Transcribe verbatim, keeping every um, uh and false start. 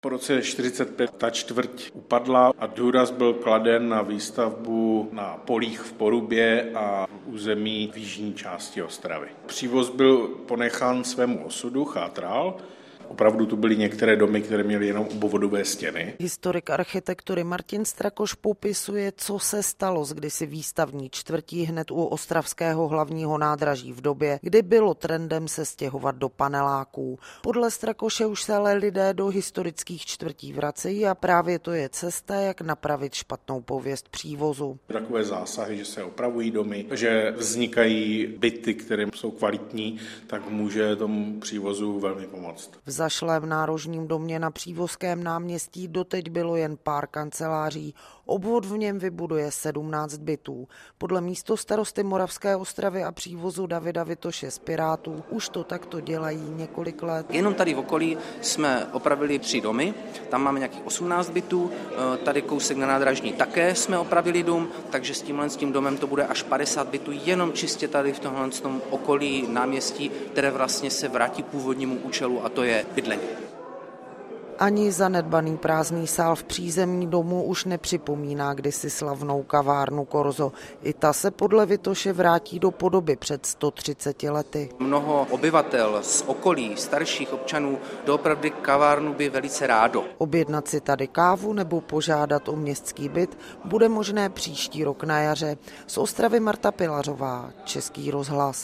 Po roce čtyřicet pět ta čtvrť upadla a důraz byl kladen na výstavbu na polích v Porubě a území v jižní části Ostravy. Přívoz byl ponechán svému osudu, chátral. Opravdu tu byly některé domy, které měly jenom obvodové stěny. Historik architektury Martin Strakoš popisuje, co se stalo s kdysi výstavní čtvrtí hned u ostravského hlavního nádraží v době, kdy bylo trendem se stěhovat do paneláků. Podle Strakoše už se ale lidé do historických čtvrtí vracejí a právě to je cesta, jak napravit špatnou pověst přívozu. Takové zásahy, že se opravují domy, že vznikají byty, které jsou kvalitní, tak může tomu přívozu velmi pomoct. V zašlém nárožním domě na Přívozském náměstí doteď bylo jen pár kanceláří. Obvod v něm vybuduje sedmnáct bytů. Podle místostarosty Moravské Ostravy a Přívozu Davida Vitoše z Pirátů už to takto dělají několik let. Jenom tady v okolí jsme opravili tři domy, tam máme nějakých osmnáct bytů, tady kousek na nádražní také jsme opravili dům, takže s tímhle s tím domem to bude až padesát bytů, jenom čistě tady v tomhle tom okolí náměstí, které vlastně se vrátí původnímu účelu, a to je bydlení. Ani zanedbaný prázdný sál v přízemí domu už nepřipomíná kdysi slavnou kavárnu Korzo. I ta se podle Vitoše vrátí do podoby před sto třiceti lety. Mnoho obyvatel z okolí, starších občanů, doopravdy kavárnu by velice rádo. Objednat si tady kávu nebo požádat o městský byt bude možné příští rok na jaře. Z Ostravy Marta Pilařová, Český rozhlas.